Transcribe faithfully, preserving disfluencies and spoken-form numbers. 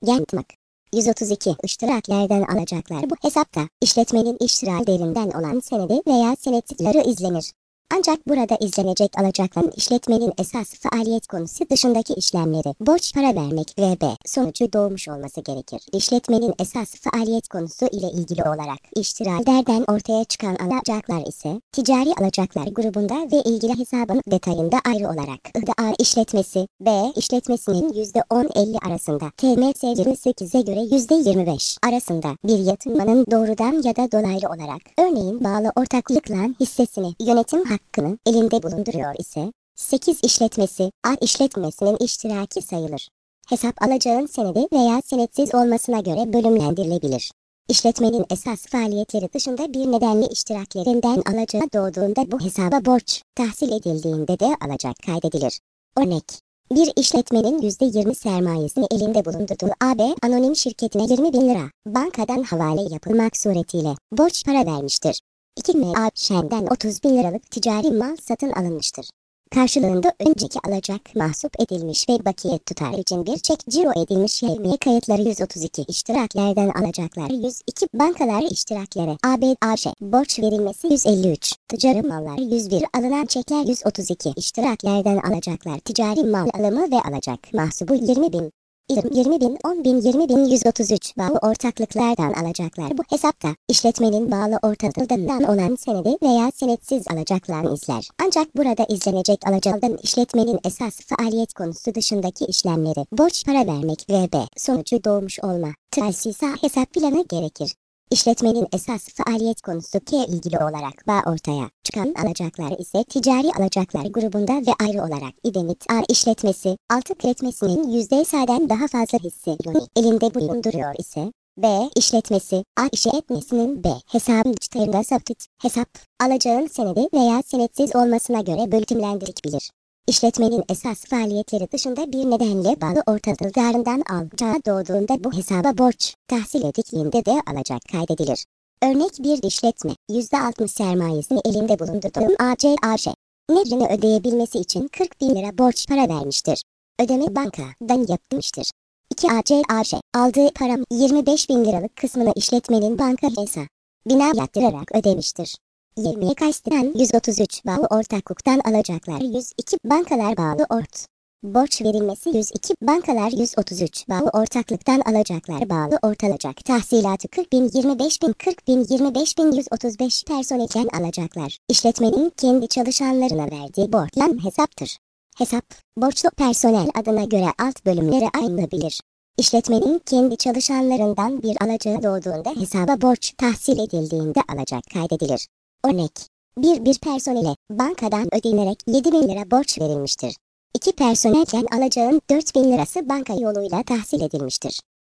Gentmak yüz otuz iki iştiraklerden alacaklar. Bu hesapta işletmenin iştiraklerinden olan senedi veya senetleri izlenir. Ancak burada izlenecek alacakların işletmenin esas faaliyet konusu dışındaki işlemleri, borç para vermek ve b. sonucu doğmuş olması gerekir. İşletmenin esas faaliyet konusu ile ilgili olarak iştiraklerden ortaya çıkan alacaklar ise ticari alacaklar grubunda ve ilgili hesabın detayında ayrı olarak A işletmesi, B işletmesinin yüzde on elli arasında, T M S yirmi sekize göre yüzde yirmi beş arasında bir yatırmanın doğrudan ya da dolaylı olarak örneğin bağlı ortaklıkla hissesini, yönetim hakkını elinde bulunduruyor ise sekiz işletmesi, A işletmesinin iştiraki sayılır. Hesap alacağın senedi veya senetsiz olmasına göre bölümlendirilebilir. İşletmenin esas faaliyetleri dışında bir nedenle iştiraklerinden alacağı doğduğunda bu hesaba borç tahsil edildiğinde de alacak kaydedilir. Örnek: bir işletmenin yüzde yirmi sermayesini elinde bulundurduğu A B anonim şirketine yirmi bin lira bankadan havale yapılmak suretiyle borç para vermiştir. iki M A Şen'den otuz bin liralık ticari mal satın alınmıştır. Karşılığında önceki alacak mahsup edilmiş ve bakiye tutar için bir çek ciro edilmiş yevmiye kayıtları yüz otuz iki iştiraklerden alacaklar yüz iki bankalar iştiraklere A B A Ş borç verilmesi yüz elli üç ticari mallar yüz bir alınan çekler yüz otuz iki iştiraklerden alacaklar ticari mal alımı ve alacak mahsubu yirmi bin yirmi bin, on bin, yirmi bin yüz otuz üç bağlı ortaklıklardan alacaklar. Bu hesapta işletmenin bağlı ortaklığından olan senedi veya senetsiz alacaklarını izler. Ancak burada izlenecek alacakların işletmenin esas faaliyet konusu dışındaki işlemleri, borç para vermek ve b. sonucu doğmuş olma, telsisa hesap planı gerekir. İşletmenin esas faaliyet konusu K ilgili olarak bağ ortaya çıkan alacaklar ise ticari alacaklar grubunda ve ayrı olarak İdemit A işletmesi, altı işletmesinin yüzde S'den daha fazla hisse elinde bulunduruyor ise B işletmesi, A işletmesinin B hesabın çıtayında sabit hesap, alacağın senedi veya senetsiz olmasına göre bölümlendirilebilir. İşletmenin esas faaliyetleri dışında bir nedenle bağlı ortaklıklarından alacağı doğduğunda bu hesaba borç tahsil edildiğinde de alacak kaydedilir. Örnek bir işletme, yüzde altmış sermayesini elinde bulundurduğu A C A Ş, nevrini ödeyebilmesi için kırk bin lira borç para vermiştir. Ödeme bankadan yapılmıştır. iki A C A Ş, aldığı param yirmi beş bin liralık kısmını işletmenin banka hesabına yatırarak ödemiştir. yirmiye kasten yüz otuz üç bağlı ortaklıktan alacaklar yüz iki bankalar bağlı ort. Borç verilmesi yüz iki bankalar yüz otuz üç bağlı ortaklıktan alacaklar bağlı ortalacak tahsilatı kırk bin yirmi beş bin kırk bin yirmi beş bin yüz otuz beş personelden alacaklar. İşletmenin kendi çalışanlarına verdiği borçlan hesaptır. Hesap, borçlu personel adına göre alt bölümlere ayrılabilir. İşletmenin kendi çalışanlarından bir alacağı doğduğunda hesaba borç tahsil edildiğinde alacak kaydedilir. Örnek: bir bir personele bankadan ödenerek yedi bin lira borç verilmiştir. iki personelden alacağın dört bin lirası banka yoluyla tahsil edilmiştir.